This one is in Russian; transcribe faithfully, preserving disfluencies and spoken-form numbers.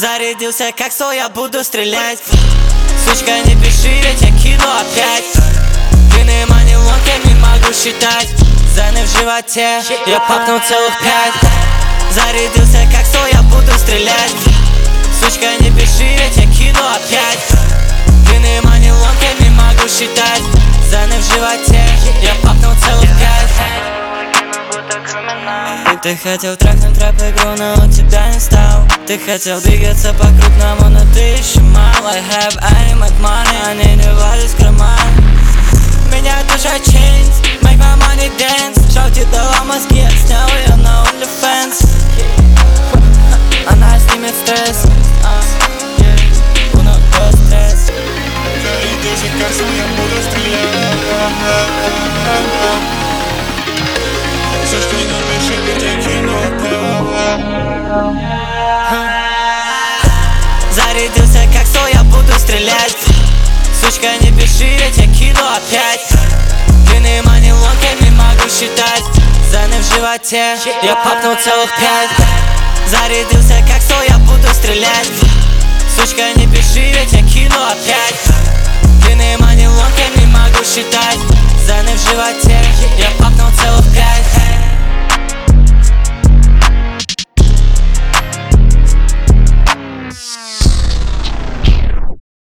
Зарядился как сол, я буду стрелять. Сучка, не пиши, ведь я кину опять. Длинные манилонки не могу считать. Заны в животе, я папнул целых пять. Зарядился как сол, я буду стрелять. Сучка, не пиши, ведь я кину опять. Длинные манилонки не могу считать. Заны в животе, я папнул целых пять. Ты хотел трахнуть рэп-игру, но у тебя не стал. Ты хотел двигаться по-крупному, но ты еще мало. I have I make money, они не влазят в карман. Меня душа chains, make my money dance. Шауте дала мозги, я снял ее на OnlyFans. Она снимет стресс. Uno, dos, tres. Зарядился как сол, я буду стрелять. Сучка, не напиши, ведь я кину опять. Зарядился как сол, я буду стрелять. Сучка, не пиши, ведь я кину опять. Длинные манилонки не могу считать. Заны в животе, я папнул целых пять. Зарядился как сол, я буду стрелять. Сучка, не пиши, ведь я кину опять. Длинные манилонки не могу считать. Заны в животе, я папнул